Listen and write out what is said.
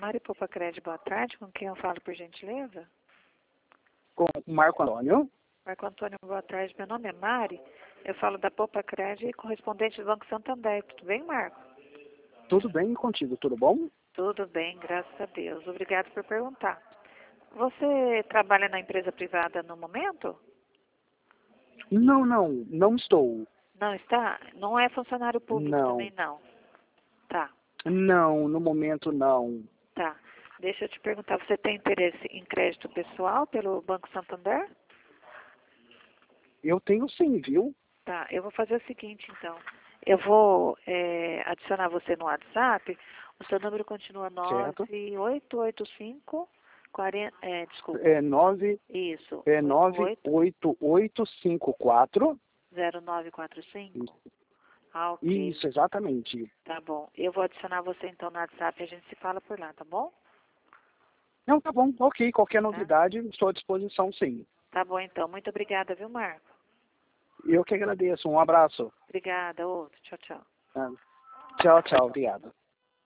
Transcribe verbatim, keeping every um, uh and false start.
Mari Poupa Crédito, boa tarde. Com quem eu falo, por gentileza? Com o Marco Antônio. Marco Antônio, boa tarde. Meu nome é Mari. Eu falo da Poupa Crédito e correspondente do Banco Santander. Tudo bem, Marco? Tudo bem contigo, tudo bom? Tudo bem, graças a Deus. Obrigado por perguntar. Você trabalha na empresa privada no momento? Não, não, não estou. Não está? Não é funcionário público Não, também, não? Tá, não, no momento não. tá. Deixa eu te perguntar, você tem interesse em crédito pessoal pelo Banco Santander? Eu tenho sim, viu? Tá, eu vou fazer o seguinte, então. Eu vou é, adicionar você no WhatsApp. O seu número continua Certo? nove oito oito cinco quarenta, é, desculpa, É nove, isso, é oito nove oito oito oito cinco quatro. zero nove quatro cinco. Ah, ok. Isso, exatamente. Tá bom. Eu vou adicionar você então no WhatsApp e a gente se fala por lá, tá bom? Não, tá bom, ok. Qualquer Tá? novidade, estou à disposição sim. Tá bom então. Muito obrigada, viu, Marco? Eu que agradeço. Um abraço. Obrigada, outro. Tchau, tchau. Ah, Tchau, tchau. Obrigado.